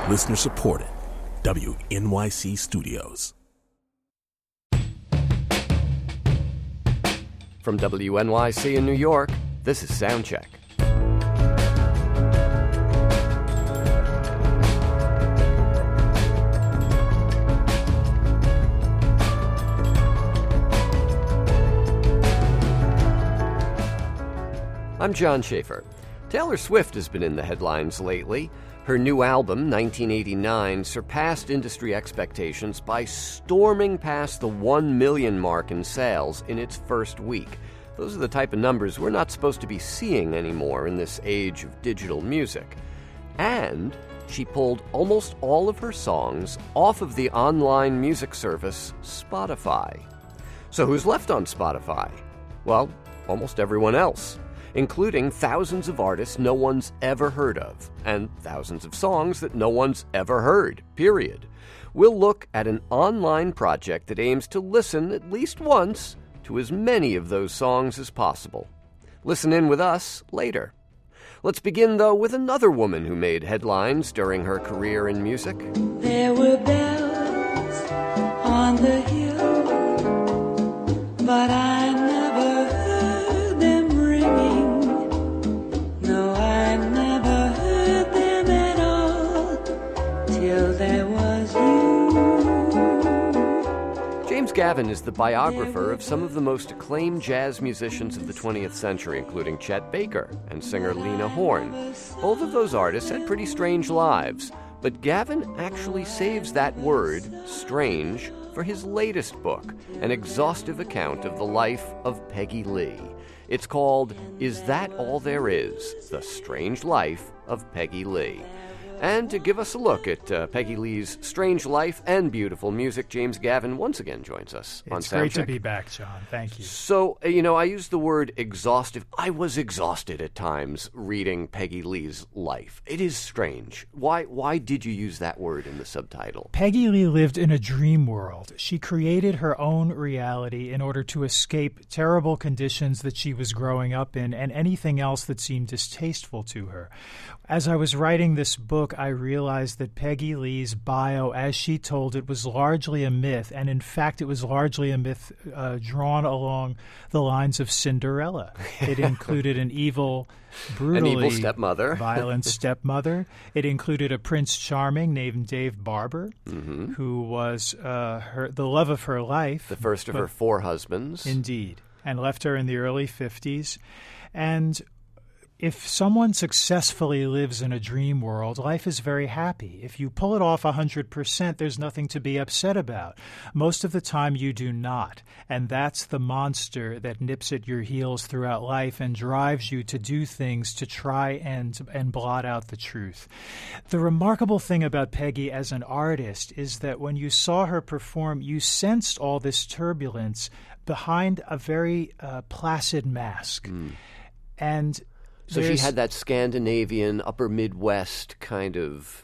Listener supported. WNYC Studios. From WNYC in New York, this is Soundcheck. I'm John Schaefer. Taylor Swift has been in the headlines lately. Her new album, 1989, surpassed industry expectations by storming past the 1 million mark in sales in its first week. Those are the type of numbers we're not supposed to be seeing anymore in this age of digital music. And she pulled almost all of her songs off of the online music service Spotify. So who's left on Spotify? Well, almost everyone else, including thousands of artists no one's ever heard of, and thousands of songs that no one's ever heard, period. We'll look at an online project that aims to listen at least once to as many of those songs as possible. Listen in with us later. Let's begin, though, with another woman who made headlines during her career in music. There were bells on the hill, but I never heard them ringing. No, I never heard them at all till there was you. James Gavin is the biographer of some of the most acclaimed jazz musicians of the 20th century, including Chet Baker and singer Lena Horne. Both of those artists had pretty strange lives, but Gavin actually saves that word, strange, for his latest book, an exhaustive account of the life of Peggy Lee. It's called Is That All There Is? The Strange Life of Peggy Lee. And to give us a look at Peggy Lee's strange life and beautiful music, James Gavin once again joins us on Soundcheck. It's great to be back, John. Thank you. So, I used the word exhaustive. I was exhausted at times reading Peggy Lee's life. It is strange. Why did you use that word in the subtitle? Peggy Lee lived in a dream world. She created her own reality in order to escape terrible conditions that she was growing up in and anything else that seemed distasteful to her. As I was writing this book, I realized that Peggy Lee's bio, as she told it, was largely a myth, and in fact it was largely a myth drawn along the lines of Cinderella. It included an evil, brutally an evil stepmother. Violent stepmother. It included a Prince Charming named Dave Barber, who was the love of her life. The first of her 4 husbands. Indeed, and left her in the early 50s. And if someone successfully lives in a dream world, life is very happy. If you pull it off 100%, there's nothing to be upset about. Most of the time you do not, and that's the monster that nips at your heels throughout life and drives you to do things to try and blot out the truth. The remarkable thing about Peggy as an artist is that when you saw her perform, you sensed all this turbulence behind a very placid mask. And so she had that Scandinavian, upper Midwest kind of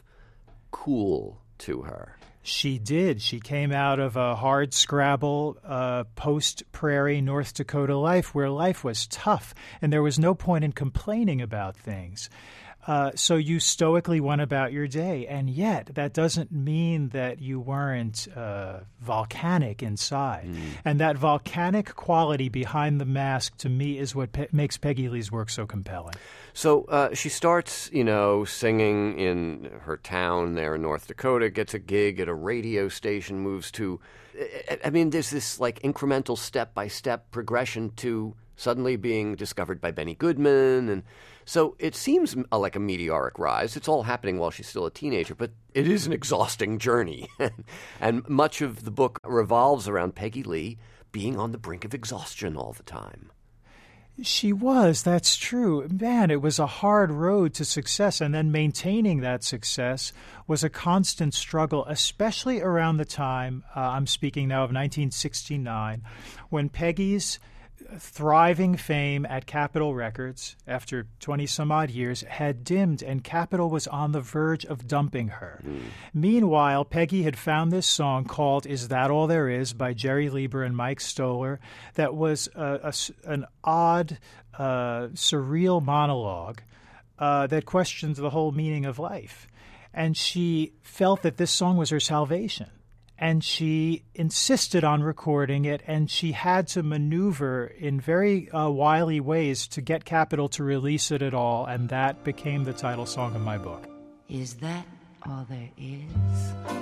cool to her. She did. She came out of a hard-scrabble, post-prairie North Dakota life where life was tough, and there was no point in complaining about things. So you stoically went about your day, and yet that doesn't mean that you weren't volcanic inside. And that volcanic quality behind the mask, to me, is what makes Peggy Lee's work so compelling. So she starts, singing in her town there in North Dakota, gets a gig at a radio station, moves to, there's this like incremental step-by-step progression to suddenly being discovered by Benny Goodman. And so it seems like a meteoric rise. It's all happening while she's still a teenager, but it is an exhausting journey. And much of the book revolves around Peggy Lee being on the brink of exhaustion all the time. She was, that's true. Man, it was a hard road to success, and then maintaining that success was a constant struggle, especially around the time, I'm speaking now of 1969, when Peggy's thriving fame at Capitol Records after 20-some-odd years had dimmed, and Capitol was on the verge of dumping her. Meanwhile, Peggy had found this song called Is That All There Is by Jerry Lieber and Mike Stoller that was an odd, surreal monologue that questioned the whole meaning of life. And she felt that this song was her salvation. And she insisted on recording it, and she had to maneuver in very wily ways to get Capitol to release it at all, and that became the title song of my book. Is that all there is?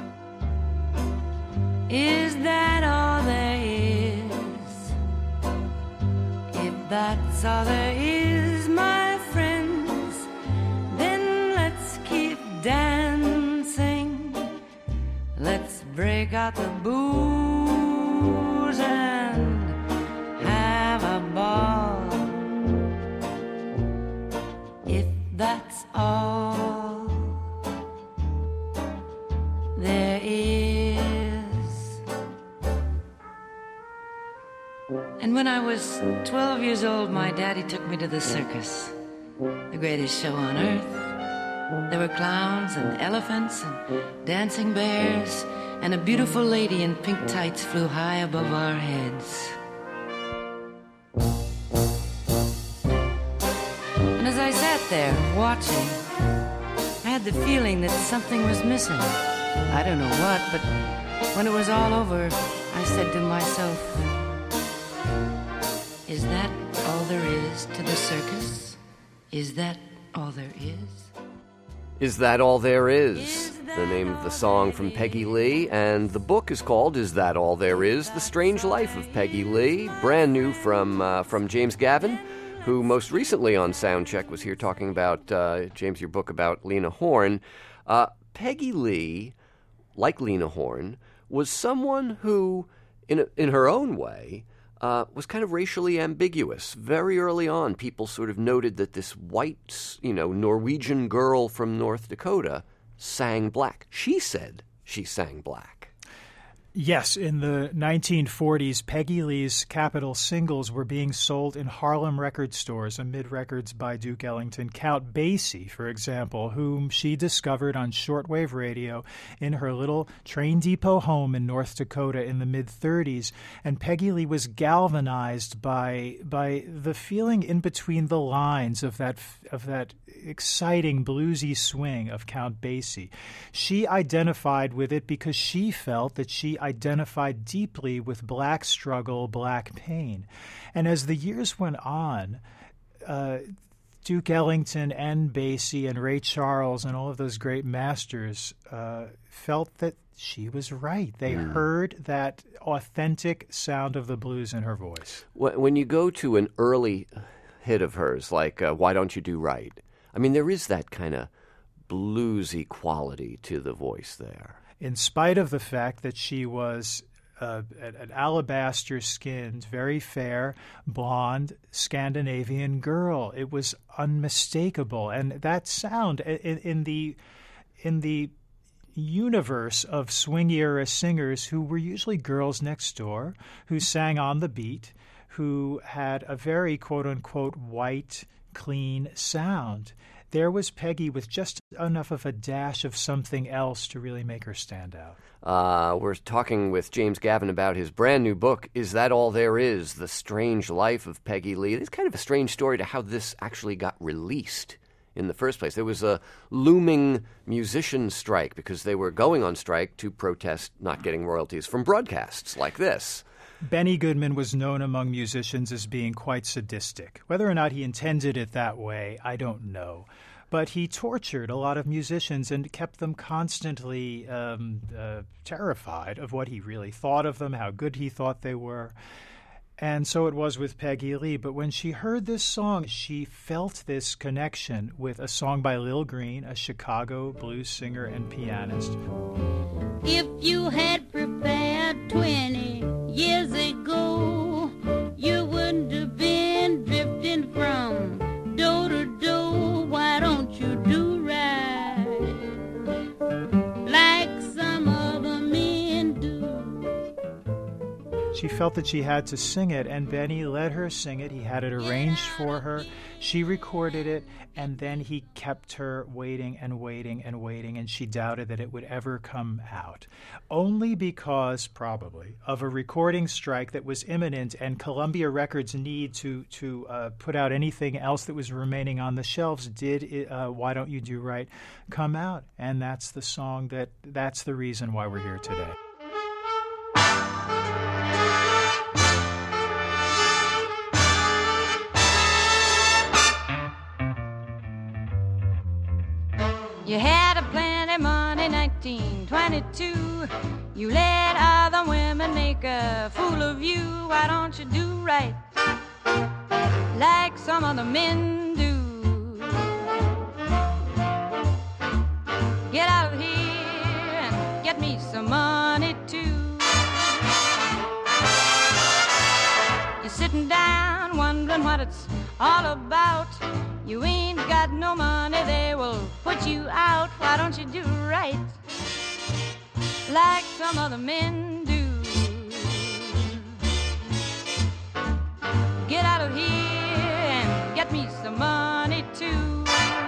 Is that all there is? If that's all there is, my friends, then let's keep dancing. Let's break out the booze and have a ball. If that's all there is. And when I was 12 years old, my daddy took me to the circus, the greatest show on earth. There were clowns and elephants and dancing bears, and a beautiful lady in pink tights flew high above our heads. And as I sat there watching, I had the feeling that something was missing. I don't know what, but when it was all over, I said to myself, is that all there is to the circus? Is that all there is? Is That All There Is? The name of the song from Peggy Lee, and the book is called Is That All There Is? The Strange Life of Peggy Lee, brand new from James Gavin, who most recently on Soundcheck was here talking about, James, your book about Lena Horne. Peggy Lee, like Lena Horne, was someone who, in her own way, was kind of racially ambiguous. Very early on, people sort of noted that this white, Norwegian girl from North Dakota sang black. She said she sang black. Yes, in the 1940s, Peggy Lee's Capitol singles were being sold in Harlem record stores amid records by Duke Ellington. Count Basie, for example, whom she discovered on shortwave radio in her little train depot home in North Dakota in the mid-30s. And Peggy Lee was galvanized by the feeling in between the lines of that exciting bluesy swing of Count Basie. She identified with it because she felt that she identified deeply with black struggle, black pain. And as the years went on, Duke Ellington and Basie and Ray Charles and all of those great masters felt that she was right. They heard that authentic sound of the blues in her voice. When you go to an early hit of hers, like Why Don't You Do Right, I mean, there is that kind of bluesy quality to the voice there. In spite of the fact that she was an alabaster-skinned, very fair, blonde, Scandinavian girl, it was unmistakable. And that sound in the universe of swing-era singers who were usually girls next door, who sang on the beat, who had a very quote-unquote white, clean sound. There was Peggy with just enough of a dash of something else to really make her stand out. We're talking with James Gavin about his brand new book, Is That All There Is? The Strange Life of Peggy Lee. It's kind of a strange story to how this actually got released in the first place. There was a looming musician strike because they were going on strike to protest not getting royalties from broadcasts like this. Benny Goodman was known among musicians as being quite sadistic. Whether or not he intended it that way, I don't know. But he tortured a lot of musicians and kept them constantly terrified of what he really thought of them, how good he thought they were. And so it was with Peggy Lee. But when she heard this song, she felt this connection with a song by Lil Green, a Chicago blues singer and pianist. If you had prepared 20 years ago, you wouldn't have been drifting from door to door. Why don't you do right like some other men do? she felt that she had to sing it, and Benny let her sing it. He had it arranged for her. She recorded it, and then he kept her waiting and waiting and waiting, and she doubted that it would ever come out. Only because, probably, of a recording strike that was imminent, and Columbia Records' need to put out anything else that was remaining on the shelves did Why Don't You Do Right come out. And that's the song that's the reason why we're here today. You had a plenty money, 1922. You let other women make a fool of you. Why don't you do right like some other men do? Get out of here and get me some money too. You're sitting down wondering what it's all about. You ain't got no money, they will put you out. Why don't you do right like some other men do? Get out of here and get me some money too.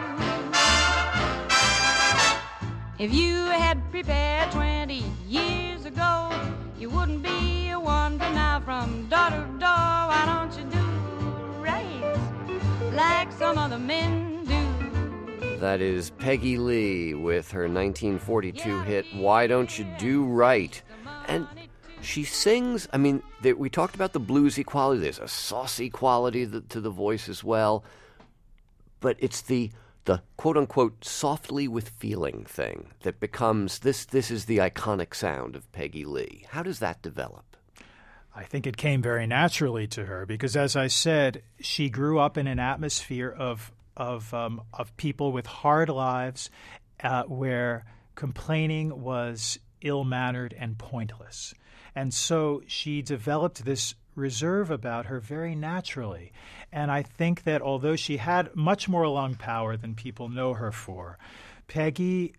If you had prepared 20 years ago, you wouldn't be wandering now from door to door. Why don't you do right like some other men do? That is Peggy Lee with her 1942 hit, Why Don't You Do Right? And she sings, I mean, we talked about the bluesy quality. There's a saucy quality to the voice as well. But it's the quote-unquote softly with feeling thing that becomes, this is the iconic sound of Peggy Lee. How does that develop? I think it came very naturally to her because, as I said, she grew up in an atmosphere of people with hard lives where complaining was ill-mannered and pointless. And so she developed this reserve about her very naturally. And I think that although she had much more lung power than people know her for, Peggy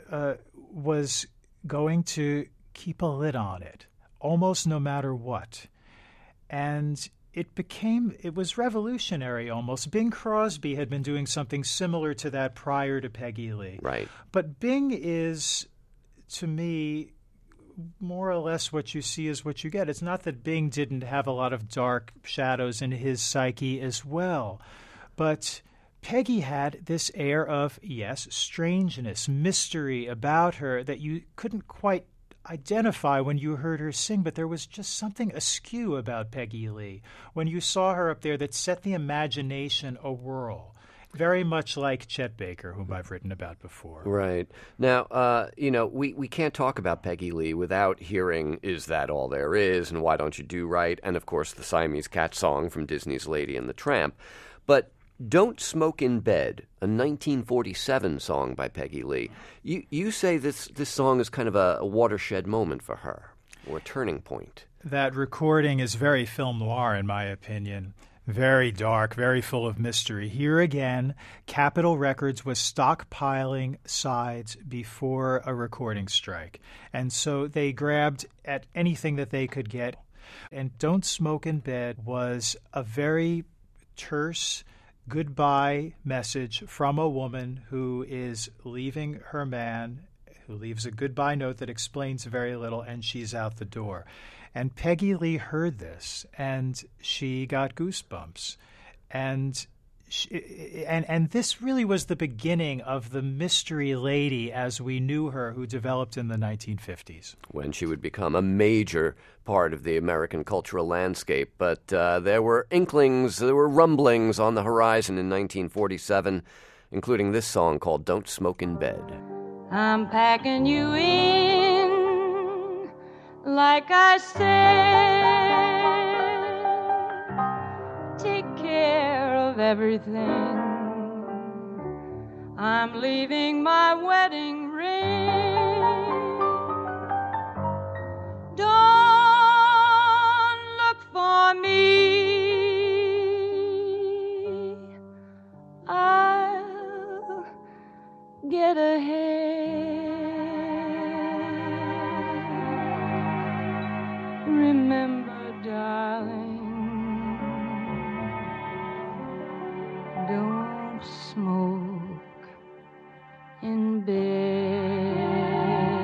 was going to keep a lid on it, almost no matter what. And it was revolutionary almost. Bing Crosby had been doing something similar to that prior to Peggy Lee. Right. But Bing is, to me, more or less what you see is what you get. It's not that Bing didn't have a lot of dark shadows in his psyche as well, but Peggy had this air of, yes, strangeness, mystery about her that you couldn't quite identify when you heard her sing, but there was just something askew about Peggy Lee when you saw her up there that set the imagination awhirl. Very much like Chet Baker, whom I've written about before. Right. Now, we can't talk about Peggy Lee without hearing Is That All There Is and Why Don't You Do Right, and, of course, the Siamese Cat song from Disney's Lady and the Tramp. But Don't Smoke in Bed, a 1947 song by Peggy Lee, you say this song is kind of a watershed moment for her, or a turning point. That recording is very film noir, in my opinion. Very dark, very full of mystery. Here again, Capitol Records was stockpiling sides before a recording strike. And so they grabbed at anything that they could get. And Don't Smoke in Bed was a very terse goodbye message from a woman who is leaving her man, who leaves a goodbye note that explains very little, and she's out the door. And Peggy Lee heard this, and she got goosebumps. And this really was the beginning of the mystery lady as we knew her, who developed in the 1950s. When she would become a major part of the American cultural landscape. But there were inklings, there were rumblings on the horizon in 1947, including this song called Don't Smoke in Bed. I'm packing you in like I said, take care of everything. I'm leaving my wedding ring. Don't look for me, I'll get ahead. Remember, broke in bed.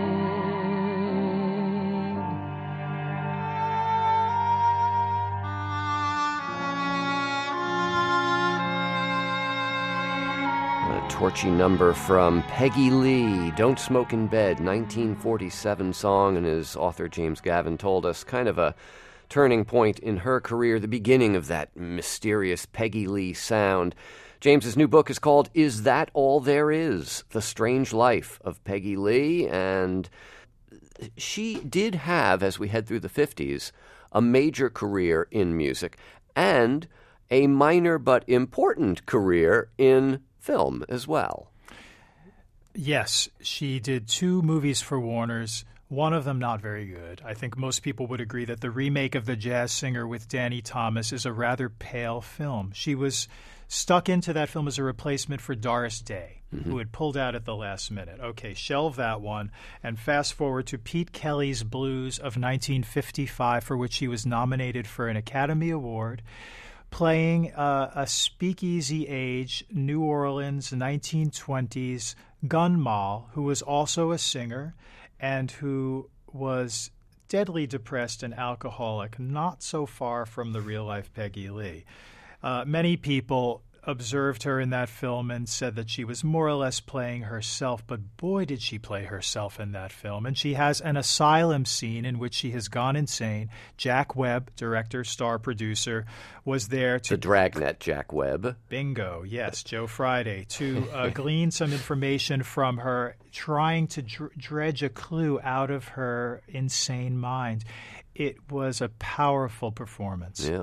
Torchy number from Peggy Lee, Don't Smoke in Bed, 1947 song, and as author James Gavin told us, kind of a turning point in her career, the beginning of that mysterious Peggy Lee sound. James's new book is called Is That All There Is? The Strange Life of Peggy Lee, and she did have, as we head through the 50s, a major career in music and a minor but important career in film as well. Yes, she did 2 movies for Warner's, one of them not very good. I think most people would agree that the remake of The Jazz Singer with Danny Thomas is a rather pale film. She was stuck into that film as a replacement for Doris Day, who had pulled out at the last minute. Okay, shelve that one and fast forward to Pete Kelly's Blues of 1955, for which she was nominated for an Academy Award, playing a speakeasy-age New Orleans 1920s gun moll who was also a singer and who was deadly depressed and alcoholic, not so far from the real-life Peggy Lee. Many people observed her in that film and said that she was more or less playing herself, but boy did she play herself in that film. And she has an asylum scene in which she has gone insane. Jack Webb, director, star, producer, was there to... The dragnet Jack Webb. Bingo, yes, Joe Friday, to glean some information from her, trying to dredge a clue out of her insane mind. It was a powerful performance. Yeah.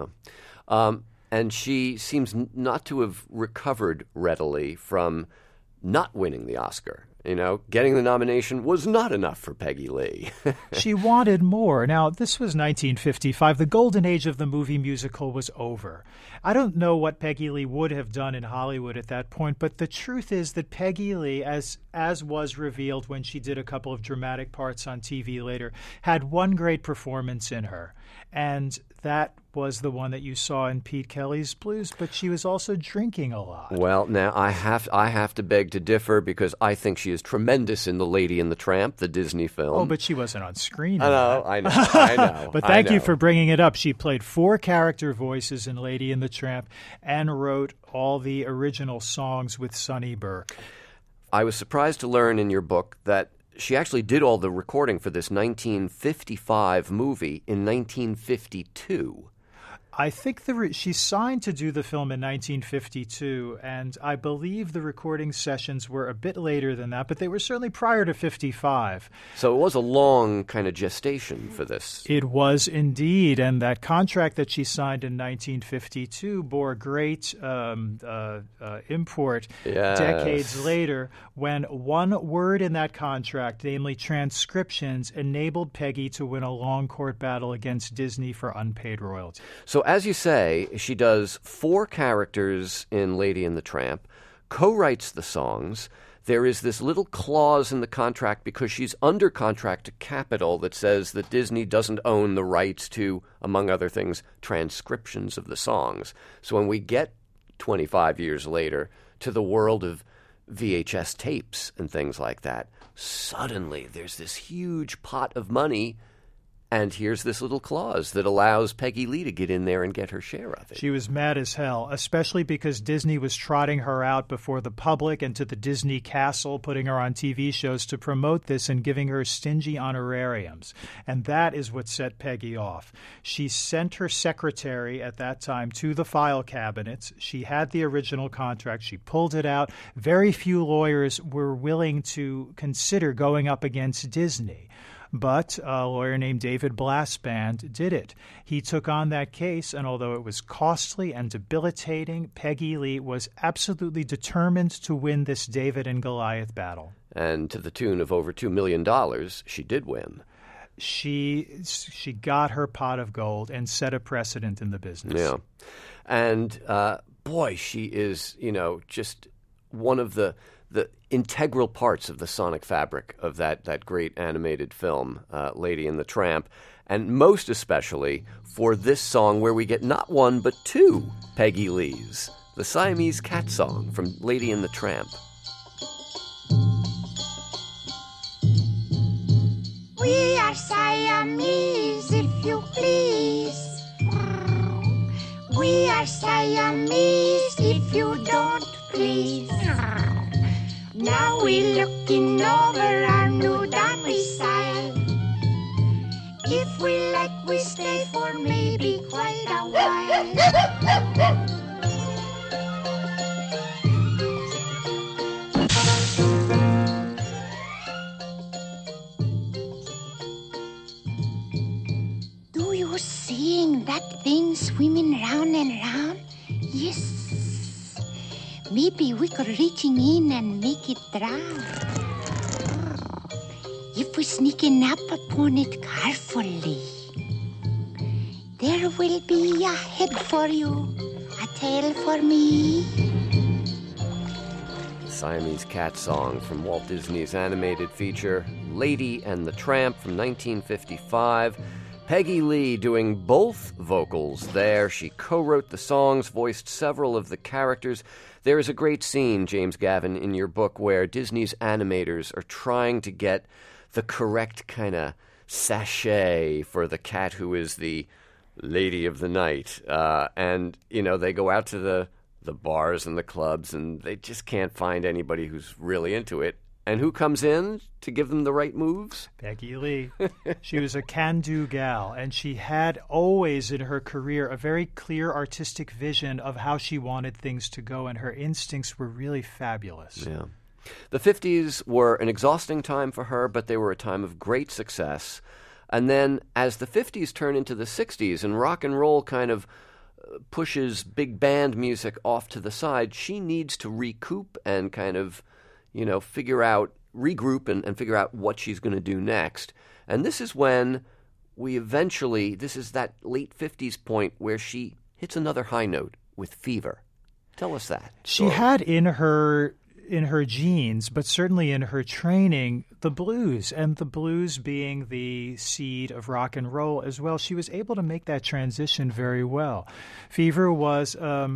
And she seems not to have recovered readily from not winning the Oscar. You know, getting the nomination was not enough for Peggy Lee. She wanted more. Now, this was 1955. The golden age of the movie musical was over. I don't know what Peggy Lee would have done in Hollywood at that point, but the truth is that Peggy Lee, as was revealed when she did a couple of dramatic parts on TV later, had one great performance in her. And that was the one that you saw in Pete Kelly's Blues, but she was also drinking a lot. Well, now I have to beg to differ because I think she is tremendous in The Lady and the Tramp, the Disney film. Oh, but she wasn't on screen. I know. But thank you for bringing it up. She played 4 character voices in Lady and the Tramp and wrote all the original songs with Sonny Burke. I was surprised to learn in your book that she actually did all the recording for this 1955 movie in 1952. I think she signed to do the film in 1952, and I believe the recording sessions were a bit later than that, but they were certainly prior to 55. So it was a long kind of gestation for this. It was indeed, and that contract that she signed in 1952 bore great import decades later when one word in that contract, namely transcriptions, enabled Peggy to win a long court battle against Disney for unpaid royalties. So as you say, she does 4 characters in Lady and the Tramp, co-writes the songs. There is this little clause in the contract because she's under contract to Capitol that says that Disney doesn't own the rights to, among other things, transcriptions of the songs. So when we get 25 years later to the world of VHS tapes and things like that, suddenly there's this huge pot of money. And here's this little clause that allows Peggy Lee to get in there and get her share of it. She was mad as hell, especially because Disney was trotting her out before the public and to the Disney castle, putting her on TV shows to promote this and giving her stingy honorariums. And that is what set Peggy off. She sent her secretary at that time to the file cabinets. She had the original contract. She pulled it out. Very few lawyers were willing to consider going up against Disney. But a lawyer named David Blasband did it. He took on that case, and although it was costly and debilitating, Peggy Lee was absolutely determined to win this David and Goliath battle. And to the tune of over $2 million, she did win. She got her pot of gold and set a precedent in the business. Yeah. And, boy, she is, just one of the integral parts of the sonic fabric of that great animated film, Lady and the Tramp, and most especially for this song where we get not one but 2 Peggy Lees, the Siamese Cat Song from Lady and the Tramp. We are Siamese, if you please. We are Siamese, if you don't please. Now we're looking over our new domicile. If we like, we stay for maybe quite a while. Do you seeing that thing swimming round and round? Yes. Maybe we could reaching in and make it drown. If we sneaking up upon it carefully, there will be a head for you, a tail for me. The Siamese Cat Song from Walt Disney's animated feature, Lady and the Tramp from 1955. Peggy Lee doing both vocals there. She co-wrote the songs, voiced several of the characters. There is a great scene, James Gavin, in your book where Disney's animators are trying to get the correct kind of sachet for the cat who is the lady of the night. And, you know, they go out to the bars and the clubs and they just can't find anybody who's really into it. And who comes in to give them the right moves? Peggy Lee. She was a can-do gal, and she had always in her career a very clear artistic vision of how she wanted things to go, and her instincts were really fabulous. Yeah. The 50s were an exhausting time for her, but they were a time of great success. And then as the 50s turn into the 60s and rock and roll kind of pushes big band music off to the side, she needs to recoup and kind of, you know, regroup and figure out what she's going to do next. And this is when this is that late 50s point where she hits another high note with Fever. Tell us that. She had in her genes, but certainly in her training, the blues, and the blues being the seed of rock and roll as well. She was able to make that transition very well. Fever was a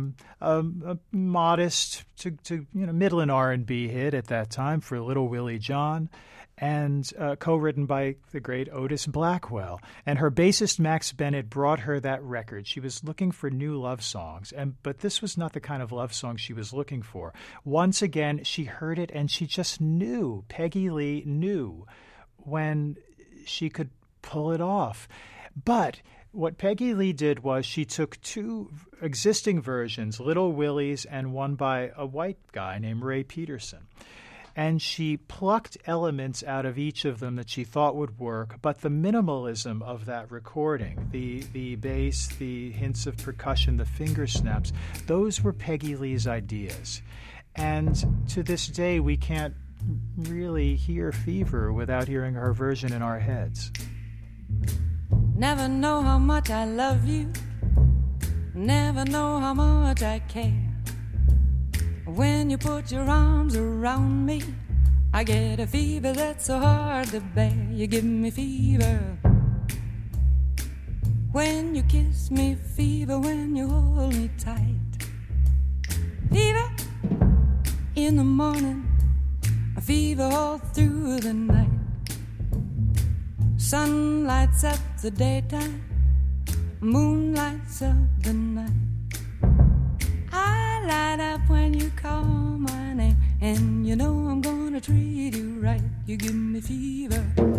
modest to middling R&B hit at that time for Little Willie John, and co-written by the great Otis Blackwell. And her bassist Max Bennett brought her that record. She was looking for new love songs, but this was not the kind of love song she was looking for. Once again, she heard it and she just knew, Peggy Lee knew when she could pull it off. But what Peggy Lee did was she took two existing versions, Little Willie's and one by a white guy named Ray Peterson, and she plucked elements out of each of them that she thought would work, but the minimalism of that recording, the bass, the hints of percussion, the finger snaps, those were Peggy Lee's ideas. And to this day, we can't really hear Fever without hearing her version in our heads. Never know how much I love you, never know how much I care. When you put your arms around me, I get a fever that's so hard to bear. You give me fever when you kiss me, fever when you hold me tight. Fever in the morning, a fever all through the night. Sun lights up the daytime, moon lights up the night. I light up when you call my name, and you know I'm gonna treat you right. You give me fever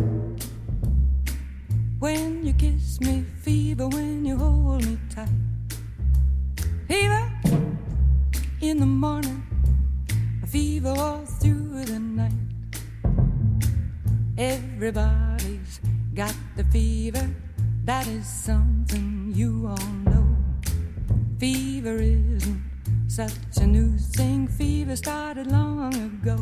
when you kiss me, fever when you hold me tight. Fever in the morning, a fever all through the night. Everybody's got the fever, that is something you all know. Fever isn't such a new thing, fever started long ago.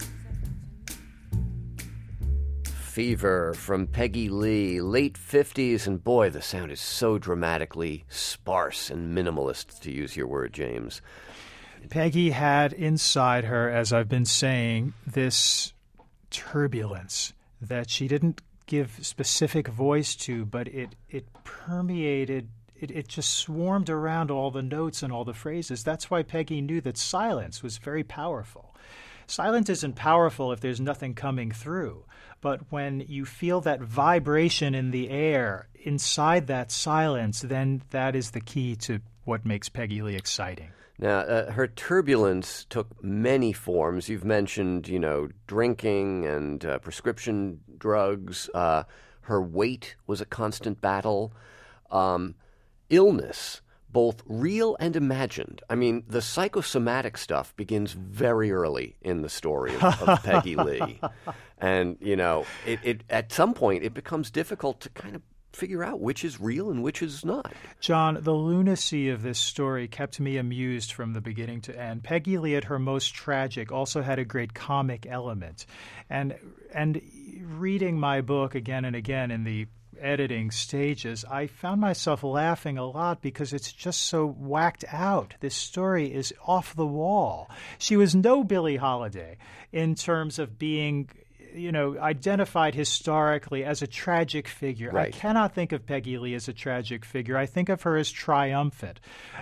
Fever from Peggy Lee, late 50s, and boy, the sound is so dramatically sparse and minimalist, to use your word, James. Peggy had inside her, as I've been saying, this turbulence that she didn't give specific voice to, but it permeated it just swarmed around all the notes and all the phrases. That's why Peggy knew that silence was very powerful. Silence isn't powerful if there's nothing coming through. But when you feel that vibration in the air inside that silence, then that is the key to what makes Peggy Lee exciting. Now, her turbulence took many forms. You've mentioned, drinking and prescription drugs. Her weight was a constant battle. Illness, both real and imagined. I mean, the psychosomatic stuff begins very early in the story of Peggy Lee. And, it at some point it becomes difficult to kind of figure out which is real and which is not. John, the lunacy of this story kept me amused from the beginning to end. Peggy Lee, at her most tragic, also had a great comic element. And reading my book again and again in the editing stages, I found myself laughing a lot because it's just so whacked out. This story is off the wall. She was no Billie Holiday in terms of being identified historically as a tragic figure. Right. I cannot think of Peggy Lee as a tragic figure. I think of her as triumphant.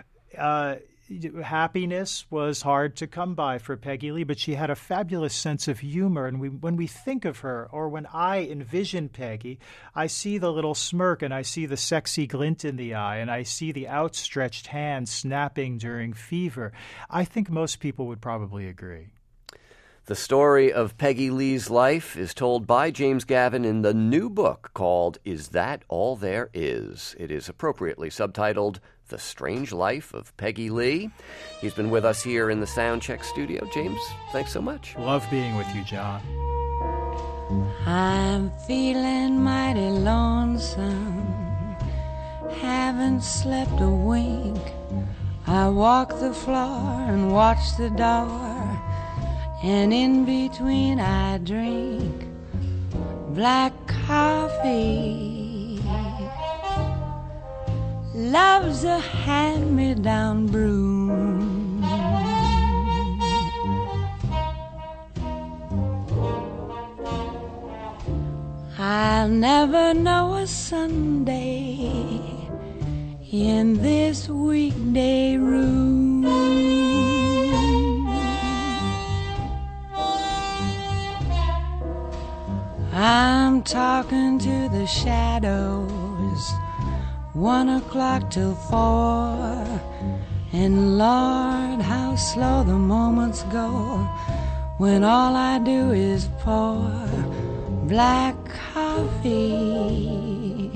Happiness was hard to come by for Peggy Lee, but she had a fabulous sense of humor. And when we think of her, or when I envision Peggy, I see the little smirk and I see the sexy glint in the eye and I see the outstretched hand snapping during fever. I think most people would probably agree. The story of Peggy Lee's life is told by James Gavin in the new book called Is That All There Is? It is appropriately subtitled The Strange Life of Peggy Lee. He's been with us here in the Soundcheck studio. James, thanks so much. Love being with you, John. I'm feeling mighty lonesome, haven't slept a wink. I walk the floor and watch the door, and in between I drink black coffee. Love's a hand-me-down broom. I'll never know a Sunday in this weekday room. I'm talking to the shadows, 1 o'clock till 4, and Lord, how slow the moments go when all I do is pour black coffee.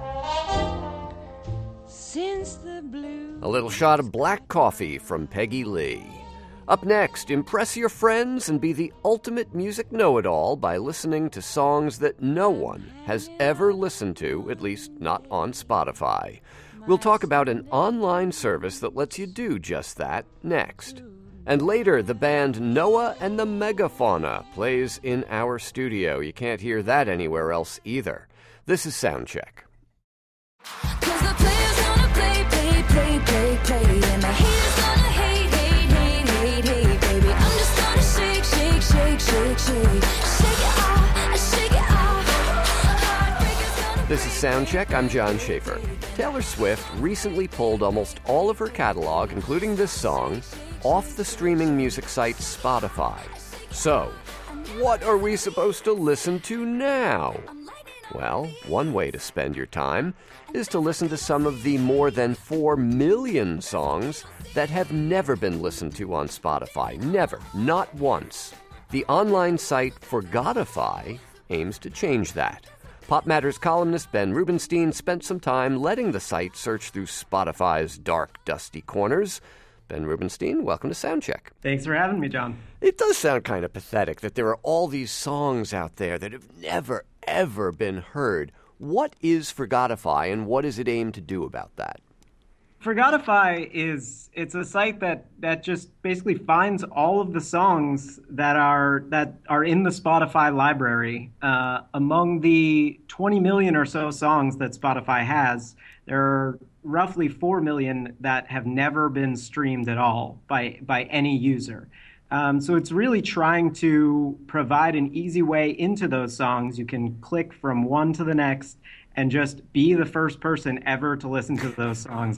Since the blue... A little shot of black coffee from Peggy Lee. Up next, impress your friends and be the ultimate music know-it-all by listening to songs that no one has ever listened to, at least not on Spotify. We'll talk about an online service that lets you do just that next. And later, the band Noah and the Megafauna plays in our studio. You can't hear that anywhere else either. This is Soundcheck. 'Cause the players gonna play, and the haters gonna hate, baby. I'm just gonna shake it off. This is Soundcheck. I'm John Schaefer. Taylor Swift recently pulled almost all of her catalog, including this song, off the streaming music site Spotify. So, what are we supposed to listen to now? Well, one way to spend your time is to listen to some of the more than 4 million songs that have never been listened to on Spotify. Never. Not once. The online site Forgotify aims to change that. Pop Matters columnist Ben Rubenstein spent some time letting the site search through Spotify's dark, dusty corners. Ben Rubenstein, welcome to Soundcheck. Thanks for having me, John. It does sound kind of pathetic that there are all these songs out there that have never, ever been heard. What is Forgotify, and what does it aim to do about that? Forgotify it's a site that just basically finds all of the songs that are in the Spotify library. Among the 20 million or so songs that Spotify has, there are roughly 4 million that have never been streamed at all by any user. So it's really trying to provide an easy way into those songs. You can click from one to the next and just be the first person ever to listen to those songs.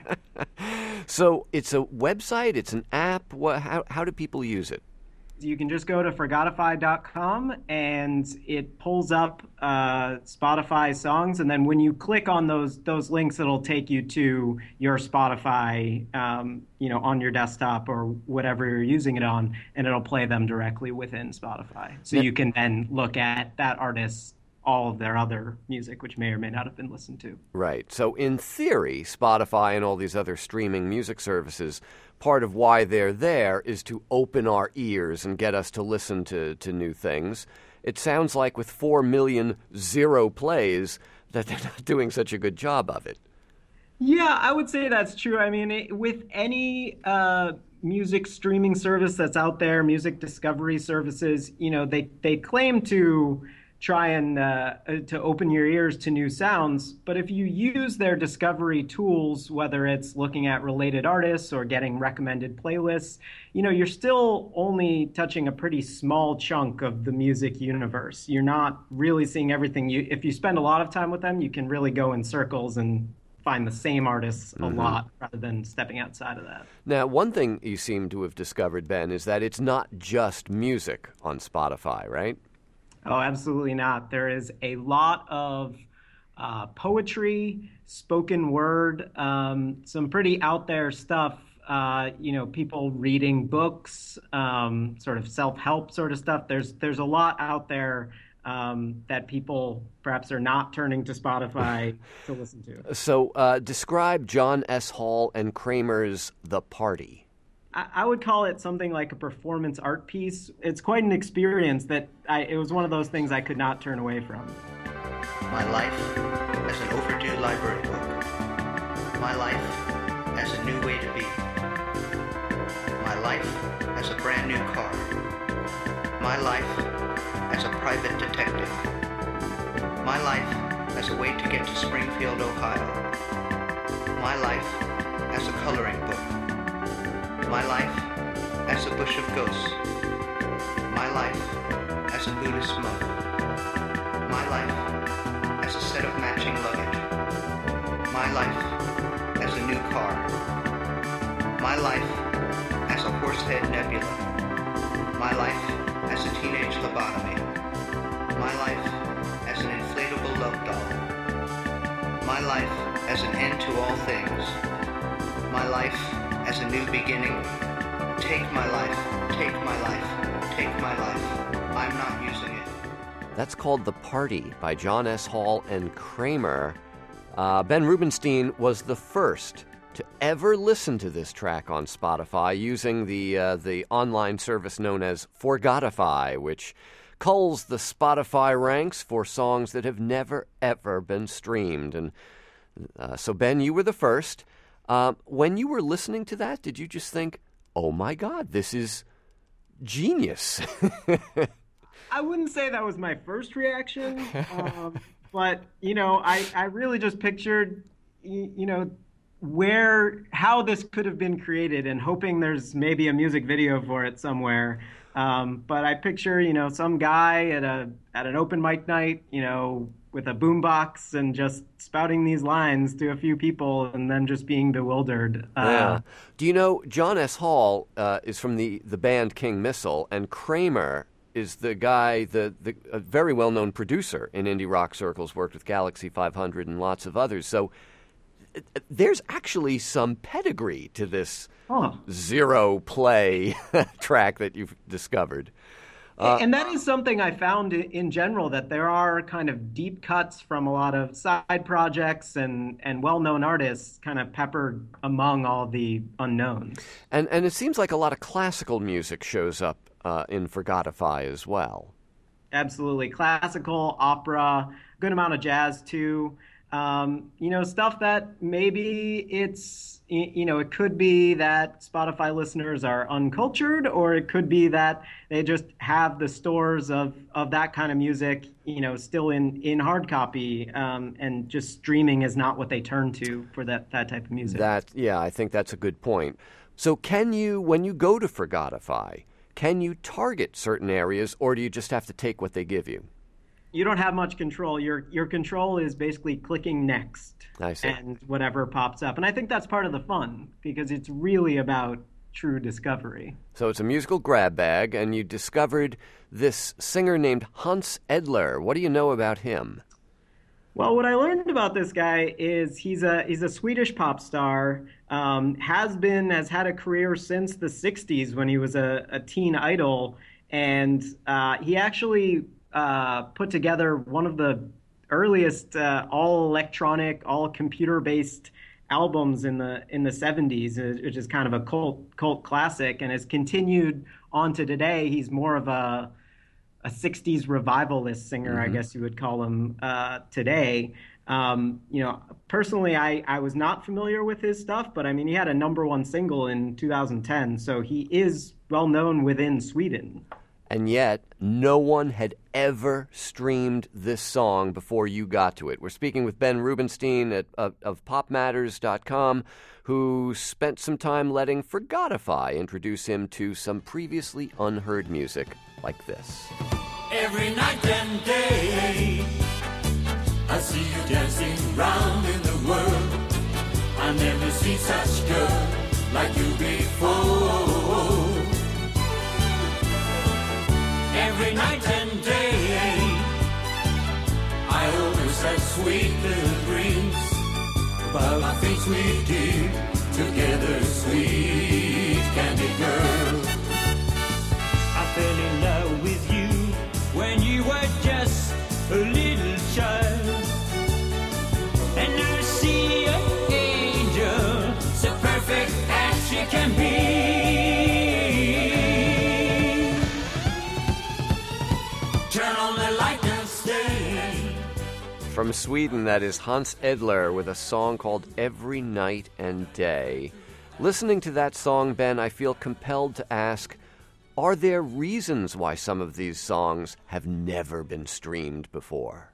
So it's a website, it's an app. How do people use it? You can just go to Forgotify.com and it pulls up Spotify songs, and then when you click on those links, it'll take you to your Spotify, on your desktop or whatever you're using it on, and it'll play them directly within Spotify. So you can then look at that artist's all of their other music, which may or may not have been listened to. Right. So in theory, Spotify and all these other streaming music services, part of why they're there is to open our ears and get us to listen to new things. It sounds like with 4 million zero plays that they're not doing such a good job of it. Yeah, I would say that's true. I mean, with any music streaming service that's out there, music discovery services, they claim to try and to open your ears to new sounds. But if you use their discovery tools, whether it's looking at related artists or getting recommended playlists, you're still only touching a pretty small chunk of the music universe. You're not really seeing everything. If you spend a lot of time with them, you can really go in circles and find the same artists a lot rather than stepping outside of that. Now, one thing you seem to have discovered, Ben, is that it's not just music on Spotify, right? Oh, absolutely not. There is a lot of poetry, spoken word, some pretty out there stuff. People reading books, sort of self-help sort of stuff. There's a lot out there that people perhaps are not turning to Spotify to listen to. So describe John S. Hall and Kramer's The Party. I would call it something like a performance art piece. It's quite an experience that it was one of those things I could not turn away from. My life as an overdue library book. My life as a new way to be. My life as a brand new car. My life as a private detective. My life as a way to get to Springfield, Ohio. My life as a coloring book. My life as a bush of ghosts. My life as a Buddhist monk. My life as a set of matching luggage. My life as a new car. My life as a horsehead nebula. My life as a teenage lobotomy. My life as an inflatable love doll. My life as an end to all things. My life as a new beginning. Take my life, take my life, take my life. I'm not using it. That's called The Party by John S. Hall and Kramer. Ben Rubenstein was the first to ever listen to this track on Spotify using the online service known as Forgotify, which culls the Spotify ranks for songs that have never, ever been streamed. And so, Ben, you were the first. When you were listening to that, did you just think, oh my God, this is genius? I wouldn't say that was my first reaction, but, I really just pictured, how this could have been created and hoping there's maybe a music video for it somewhere. But I picture, some guy at an open mic night, with a boombox and just spouting these lines to a few people and then just being bewildered. Yeah. Do you know John S. Hall is from the band King Missile, and Kramer is the guy, a very well-known producer in indie rock circles, worked with Galaxy 500 and lots of others. So there's actually some pedigree to this zero play track that you've discovered. And that is something I found in general, that there are kind of deep cuts from a lot of side projects and well-known artists kind of peppered among all the unknowns. And it seems like a lot of classical music shows up in Forgotify as well. Absolutely. Classical, opera, good amount of jazz too. Stuff that maybe it could be that Spotify listeners are uncultured, or it could be that they just have the stores of that kind of music, still in hard copy, and just streaming is not what they turn to for that type of music. I think that's a good point. So can you, when you go to Forgotify, can you target certain areas, or do you just have to take what they give you? you don't have much control. Your control is basically clicking next. I see. And whatever pops up. And I think that's part of the fun because it's really about true discovery. So it's a musical grab bag, and you discovered this singer named Hans Edler. What do you know about him? Well, what I learned about this guy is he's a Swedish pop star, has had a career since the 60s when he was a teen idol, and he actually put together one of the earliest all electronic, all computer-based albums in the 70s, which is kind of a cult classic, and has continued on to today. He's more of a 60s revivalist singer, I guess you would call him today. Personally, I was not familiar with his stuff, but I mean, he had a #1 single in 2010, so he is well known within Sweden. And yet, no one had ever streamed this song before you got to it. We're speaking with Ben Rubenstein of PopMatters.com, who spent some time letting Forgotify introduce him to some previously unheard music like this. Every night and day, I see you dancing round in the world. I never seen such girl like you before. Every night and day, I always had sweet little dreams about the things we did together, sweet candy girl. I fell in love with you when you were just a little child, and I see an angel so perfect as she can be. Turn on the light and stay. From Sweden, that is Hans Edler with a song called Every Night and Day. Listening to that song, Ben, I feel compelled to ask, are there reasons why some of these songs have never been streamed before?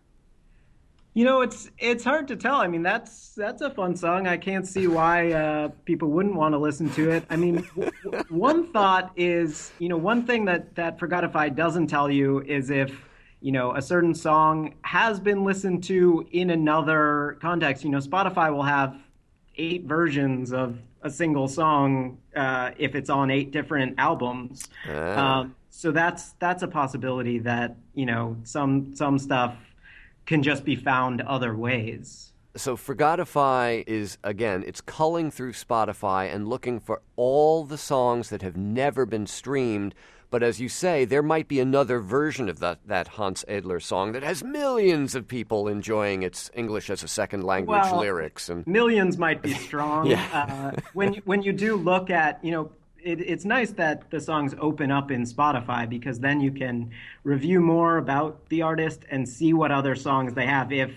It's hard to tell. I mean, that's a fun song. I can't see why people wouldn't want to listen to it. I mean, one thought is, one thing that Forgotify doesn't tell you is if, a certain song has been listened to in another context. Spotify will have 8 versions of a single song if it's on 8 different albums. So that's a possibility that, some stuff can just be found other ways. So Forgotify is, again, it's culling through Spotify and looking for all the songs that have never been streamed. But as you say, there might be another version of that Hans Edler song that has millions of people enjoying its English as a second language lyrics. And millions might be strong. Yeah. When you do look at, it's nice that the songs open up in Spotify because then you can review more about the artist and see what other songs they have if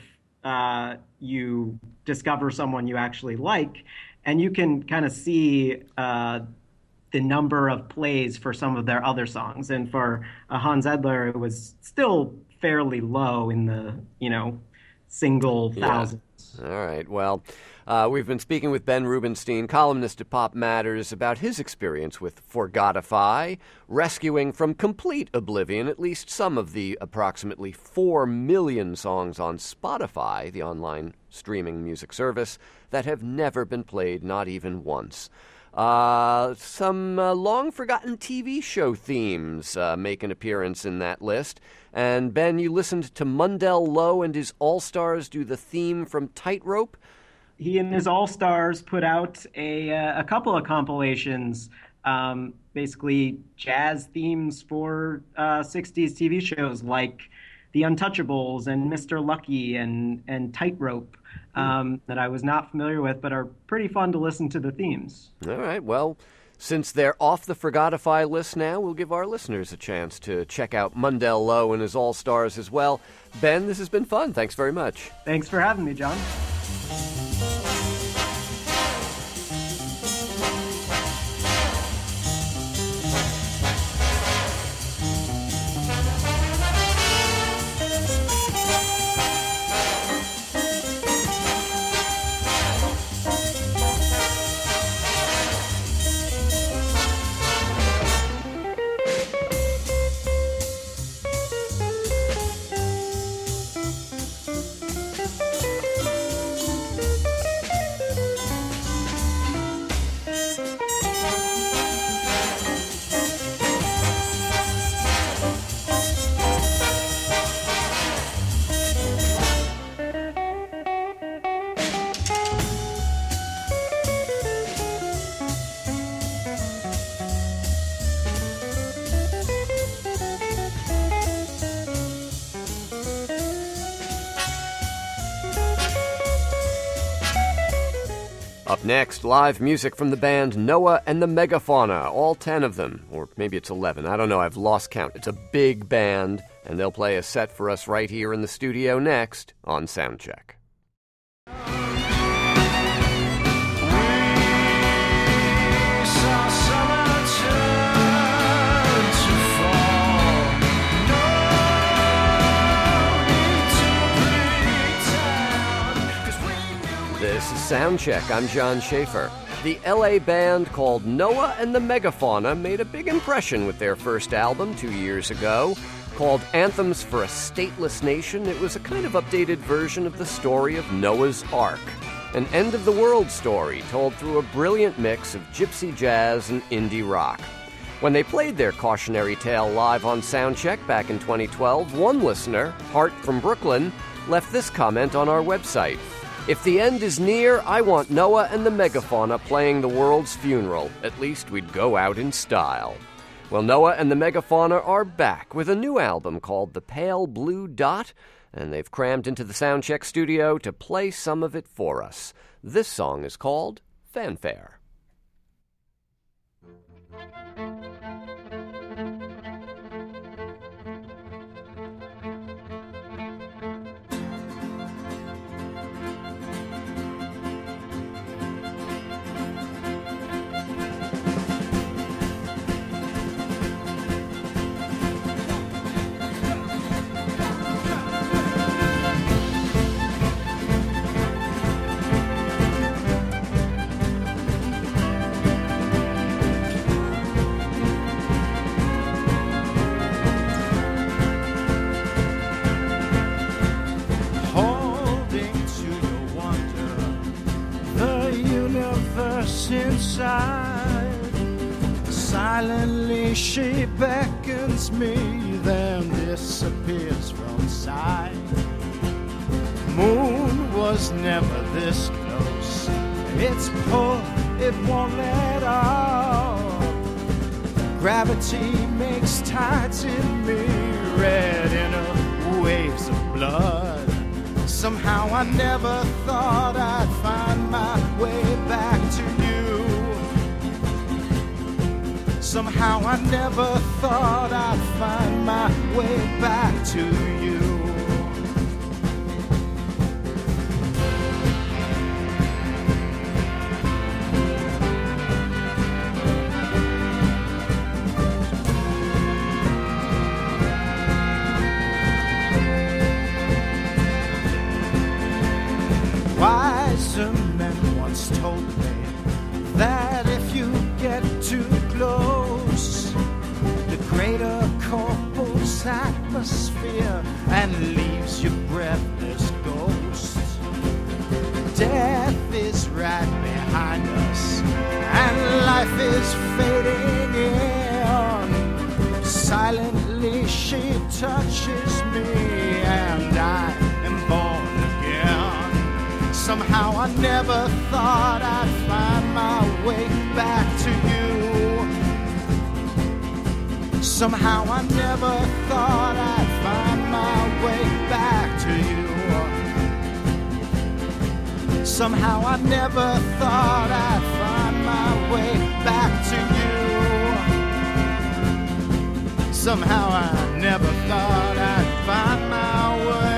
you discover someone you actually like. And you can kind of see the number of plays for some of their other songs. And for Hans Edler, it was still fairly low in the, single thousands. All right. Well, we've been speaking with Ben Rubenstein, columnist at Pop Matters, about his experience with Forgotify, rescuing from complete oblivion at least some of the approximately 4 million songs on Spotify, the online streaming music service, that have never been played, not even once. Some long-forgotten TV show themes make an appearance in that list. And, Ben, you listened to Mundell Lowe and his All-Stars do the theme from Tightrope. He and his All-Stars put out a couple of compilations, basically jazz themes for 60s TV shows like The Untouchables and Mr. Lucky and Tightrope. That I was not familiar with, but are pretty fun to listen to the themes. All right. Well, since they're off the Forgotify list now, we'll give our listeners a chance to check out Mundell Lowe and his All-Stars as well. Ben, this has been fun. Thanks very much. Thanks for having me, John. Next, live music from the band Noah and the Megafauna, all 10 of them. Or maybe it's 11. I don't know. I've lost count. It's a big band, and they'll play a set for us right here in the studio next on Soundcheck. This is Soundcheck. I'm John Schaefer. The LA band called Noah and the Megafauna made a big impression with their first album 2 years ago. Called Anthems for a Stateless Nation, it was a kind of updated version of the story of Noah's Ark, an end-of-the-world story told through a brilliant mix of gypsy jazz and indie rock. When they played their cautionary tale live on Soundcheck back in 2012, one listener, Hart from Brooklyn, left this comment on our website. If the end is near, I want Noah and the Megafauna playing the world's funeral. At least we'd go out in style. Well, Noah and the Megafauna are back with a new album called The Pale Blue Dot, and they've crammed into the Soundcheck studio to play some of it for us. This song is called Fanfare. Inside, silently she beckons me, then disappears from sight. Moon was never this close. It's pull, it won't let up. Gravity makes tides in me, red inner waves of blood. Somehow I never thought I'd find my way back to you. Somehow I never thought I'd find my way back to you. Wiser men once told me that if you get too close, the greater corpus atmosphere and leaves you breathless ghost. Death is right behind us and life is fading in. Silently she touches me and I am born again. Somehow I never thought I'd find my way back to you. Somehow I never thought I'd find my way back to you. Somehow I never thought I'd find my way back to you. Somehow I never thought I'd find my way.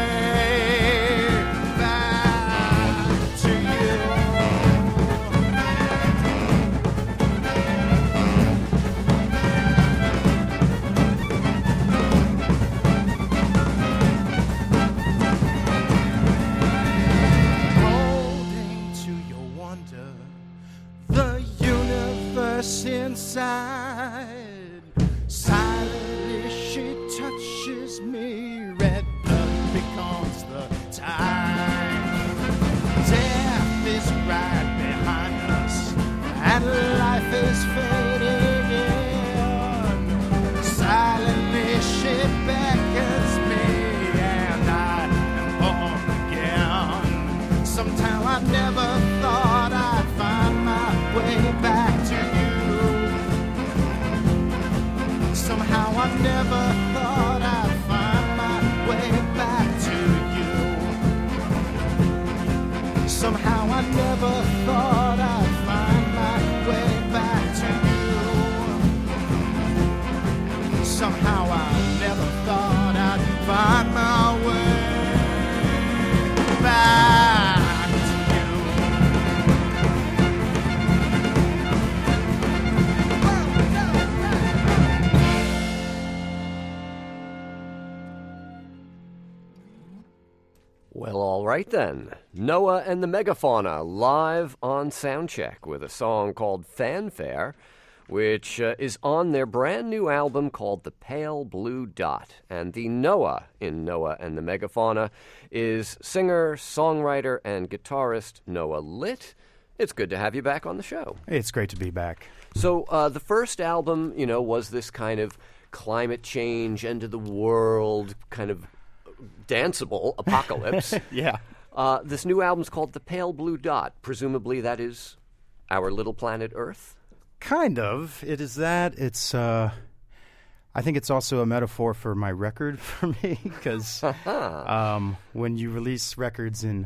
Inside, silently she touches Well, all right then. Noah and the Megafauna live on Soundcheck with a song called Fanfare, which is on their brand new album called The Pale Blue Dot. And the Noah in Noah and the Megafauna is singer, songwriter, and guitarist Noah Litt. It's good to have you back on the show. It's great to be back. So the first album, was this kind of climate change, end of the world, kind of danceable apocalypse. Yeah. This new album's called The Pale Blue Dot. Presumably that is our little planet Earth? Kind of. It is that. It's, I think it's also a metaphor for my record for me, because when you release records in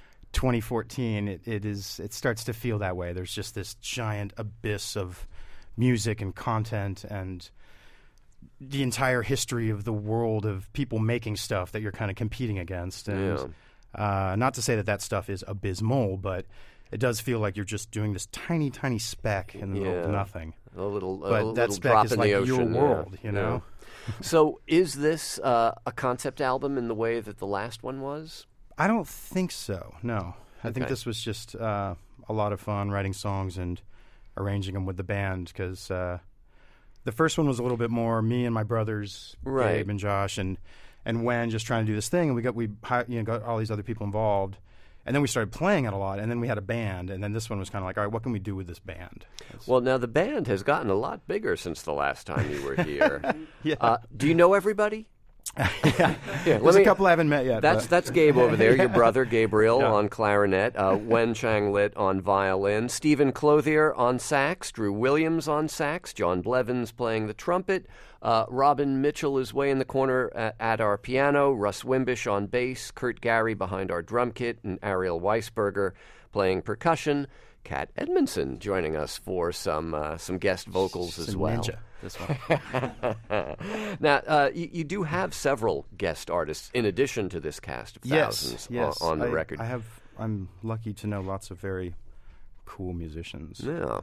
2014, it starts to feel that way. There's just this giant abyss of music and content and the entire history of the world of people making stuff that you're kind of competing against. And not to say that stuff is abysmal, but it does feel like you're just doing this tiny, tiny speck in the middle of nothing. A little that speck drop is in like the ocean. your world, you know? So is this a concept album in the way that the last one was? I don't think so, no. I think this was just a lot of fun writing songs and arranging them with the band, because the first one was a little bit more me and my brothers, Gabe and Josh, and Wen just trying to do this thing, and we got all these other people involved, and then we started playing it a lot, and then we had a band, and then this one was kind of like, all right, what can we do with this band? Well, now the band has gotten a lot bigger since the last time you were here. Yeah. Do you know everybody? Yeah, there's a couple I haven't met yet. That's Gabe over there, your brother Gabriel on clarinet, Wen Chang Litt on violin, Stephen Clothier on sax, Drew Williams on sax, John Blevins playing the trumpet, Robin Mitchell is way in the corner at our piano, Russ Wimbish on bass, Kurt Gary behind our drum kit, and Ariel Weisberger playing percussion. Kat Edmondson joining us for some guest vocals as well. Ninja, this one. Now, you do have several guest artists in addition to this cast of thousands on the record. I'm lucky to know lots of very cool musicians. Yeah.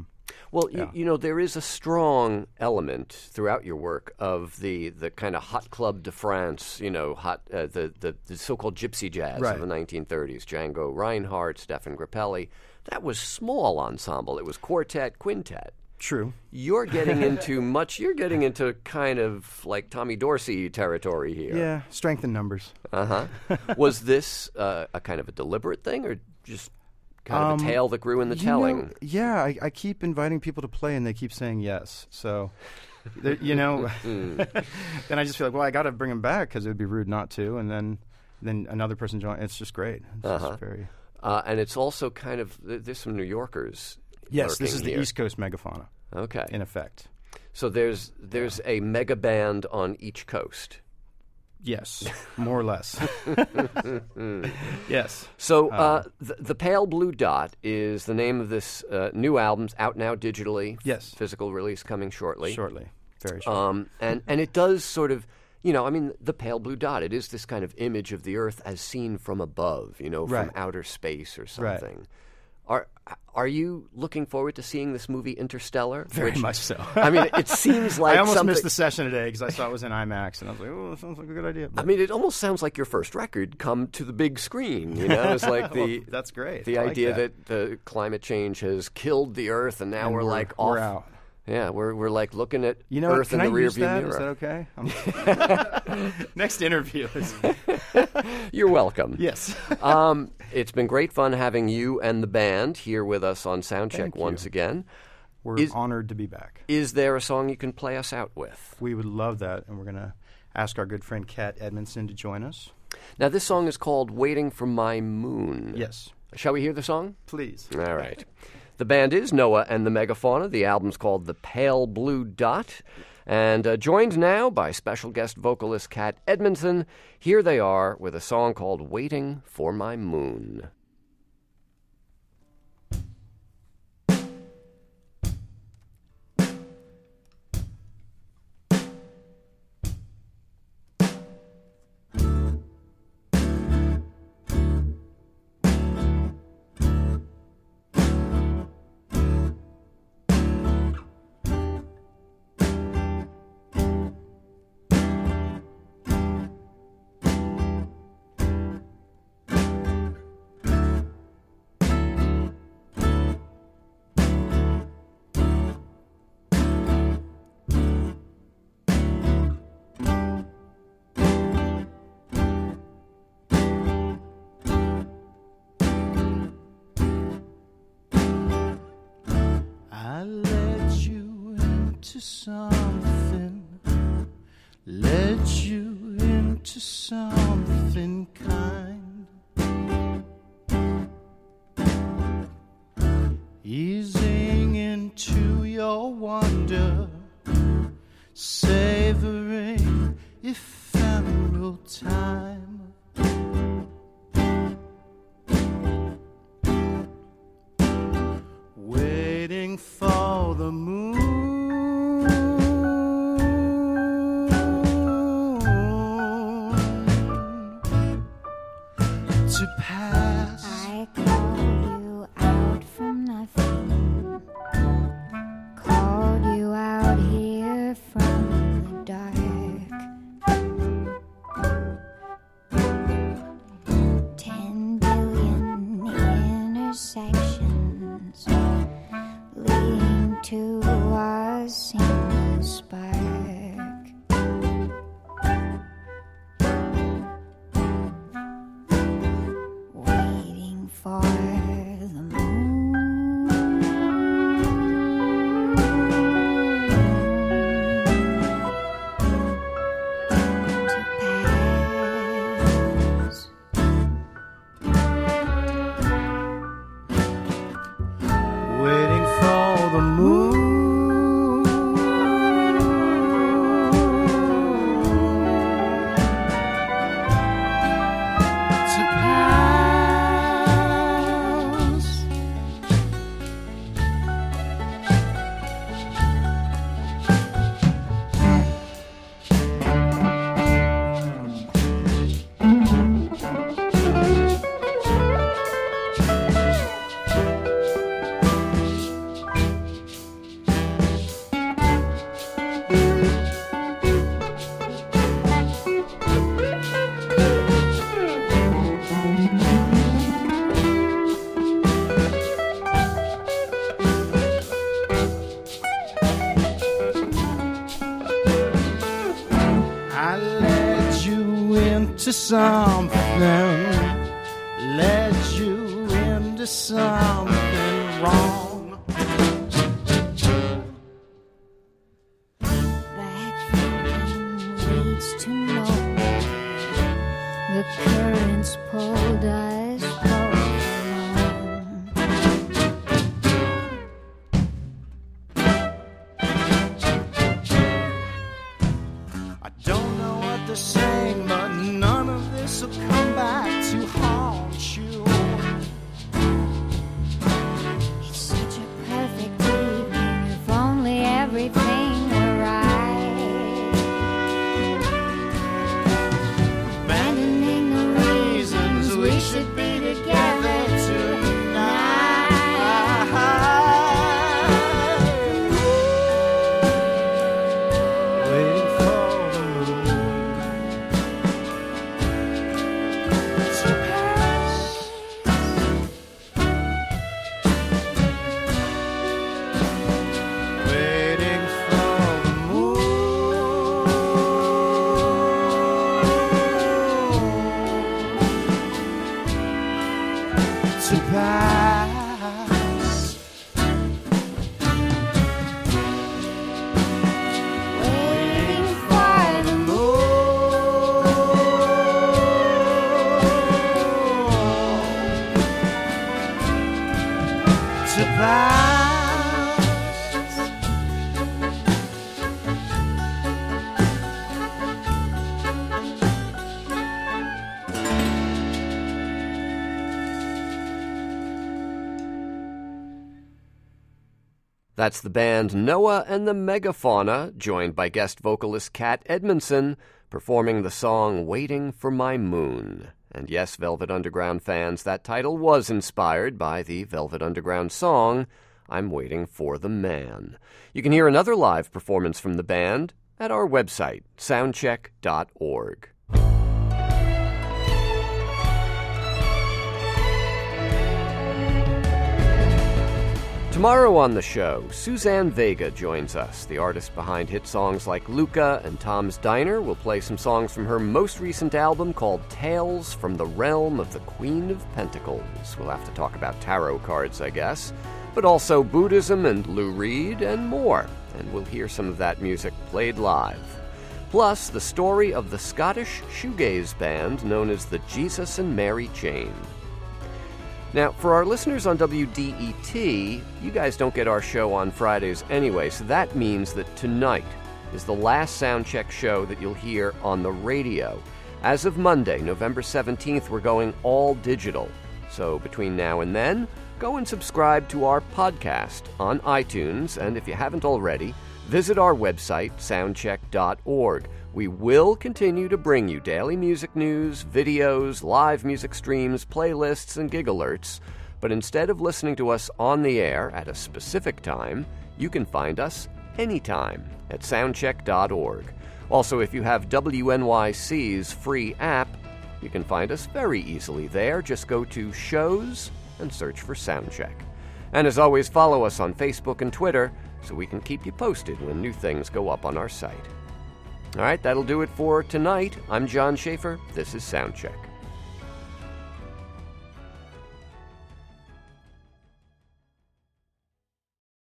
There is a strong element throughout your work of the kind of hot club de France, the so-called gypsy jazz of the 1930s. Django Reinhardt, Stefan Grappelli. That was small ensemble. It was quartet, quintet. True. You're getting into kind of like Tommy Dorsey territory here. Yeah, strength in numbers. Was this a kind of a deliberate thing, or just kind of a tale that grew in the telling? I keep inviting people to play, and they keep saying yes. So, then I just feel like, well, I got to bring them back because it would be rude not to. And then another person joins. It's just great. It's just very. And it's also kind of there's some New Yorkers. Yes, this is here. The East Coast Megafauna. Okay, in effect. So there's a mega band on each coast. Yes, more or less. Yes. So the Pale Blue Dot is the name of this new album's out now digitally. Yes. Physical release coming shortly. Shortly. Very shortly. And it does sort of, the Pale Blue Dot, it is this kind of image of the Earth as seen from above, from outer space or something. Right. Are you looking forward to seeing this movie Interstellar? Very much so. I mean, it seems like I almost something... missed the session today because I saw it was in IMAX, and I was like, oh, that sounds like a good idea. But... I mean, it almost sounds like your first record come to the big screen, It's like that's great. The idea that the climate change has killed the Earth, and now we're like off... We're out. Yeah, we're like looking at Earth in the rearview mirror. Is that okay? Next interview is... You're welcome. Yes. It's been great fun having you and the band here with us on Soundcheck once again. We're honored to be back. Is there a song you can play us out with? We would love that, and we're going to ask our good friend Kat Edmondson to join us. Now, this song is called Waiting for My Moon. Yes. Shall we hear the song? Please. All right. The band is Noah and the Megafauna. The album's called The Pale Blue Dot. And joined now by special guest vocalist Kat Edmondson. Here they are with a song called Waiting for My Moon. into something, led you into something kind, easing into your wonder, savoring ephemeral time. Waiting for the moon to pass. I called you out from nothing, called you out here from the dark. 10 billion intersections leading to a single spark. Waiting for the moon to pass. Waiting for the moon to pass. I led you into something, led you into something wrong. That thinking leads to nowhere. The currents pulled us both along. I don't know what they're saying, but none of this will come back to haunt you. It's such a perfect evening if only everything were right. Abandoning the reasons we should be together tonight. Waiting for the moon to pass. Waiting for the moon to pass. Waiting for the to pass. That's the band Noah and the Megafauna, joined by guest vocalist Kat Edmondson, performing the song Waiting for My Moon. And yes, Velvet Underground fans, that title was inspired by the Velvet Underground song, I'm Waiting for the Man. You can hear another live performance from the band at our website, soundcheck.org. Tomorrow on the show, Suzanne Vega joins us. The artist behind hit songs like Luca and Tom's Diner will play some songs from her most recent album called Tales from the Realm of the Queen of Pentacles. We'll have to talk about tarot cards, I guess. but also Buddhism and Lou Reed and more, and we'll hear some of that music played live. Plus, the story of the Scottish shoegaze band known as the Jesus and Mary Chain. Now, for our listeners on WDET, you guys don't get our show on Fridays anyway, so that means that tonight is the last Soundcheck show that you'll hear on the radio. As of Monday, November 17th, we're going all digital. So between now and then, go and subscribe to our podcast on iTunes, and if you haven't already, visit our website, soundcheck.org. We will continue to bring you daily music news, videos, live music streams, playlists, and gig alerts. But instead of listening to us on the air at a specific time, you can find us anytime at soundcheck.org. Also, if you have WNYC's free app, you can find us very easily there. Just go to Shows and search for Soundcheck. And as always, follow us on Facebook and Twitter so we can keep you posted when new things go up on our site. All right, that'll do it for tonight. I'm John Schaefer. This is Soundcheck.